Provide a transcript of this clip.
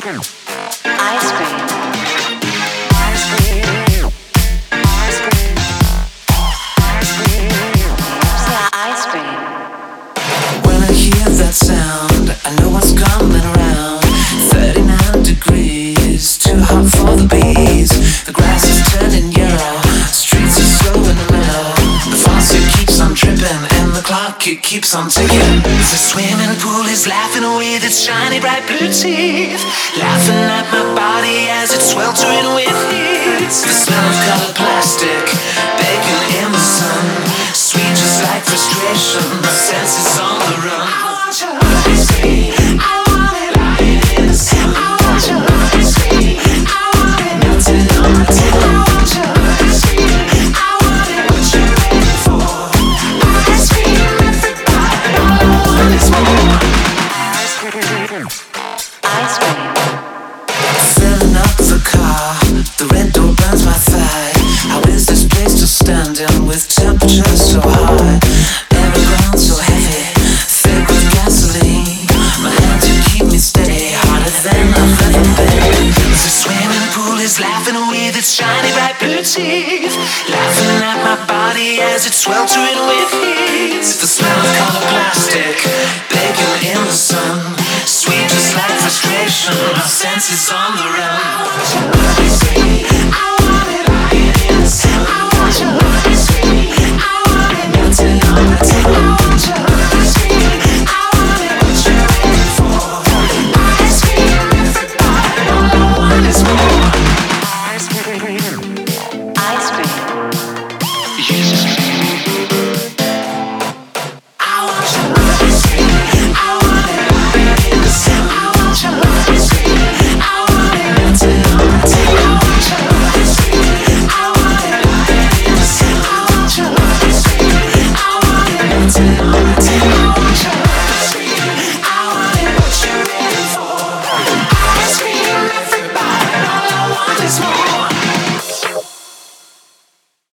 Ice cream. When I hear that sound, I know what's coming around. 39 degrees, too hot for the bees. The grass is turning yellow, streets are slow in the middle. The faucet keeps on dripping and the clock it keeps on ticking. The swimming pool is laughing away its shiny bright blue teeth, laughing at my body as it's sweltering with heat. The smell of colored plastic, baking in the sun, sweet just like frustration, my senses on the run. I want your ice cream, I want it lying in the sun. I want your ice cream, I want it melting on my tongue. I want your ice cream, I want it, what you waiting for? Ice cream, everybody, all I want is more. Ice cream. Filling up the car, the red door burns my thigh. How is this place still standing with temperatures so high? Every ground so heavy, thick with gasoline. My hands to keep me steady, harder than I've ever been. The swimming pool is laughing away its shiny bright blue teeth, laughing at my body as it's sweltering with heat. The smell of colored plastic, baking in the sun, sweet just like frustration, my senses on the run. I want your ice cream, I want it lying in the sun. I want your ice cream, I want it melting on my tongue. I want your ice cream, I want it, what you waiting for? Ice cream, everybody, all I want is more. Ice cream. Ice cream. I want your ice cream, I want it lying in the sun. I want your ice cream, I want it melting on my tongue. I want your ice cream, I want it lying in the sun. I want your ice cream, I want it melting on my tongue.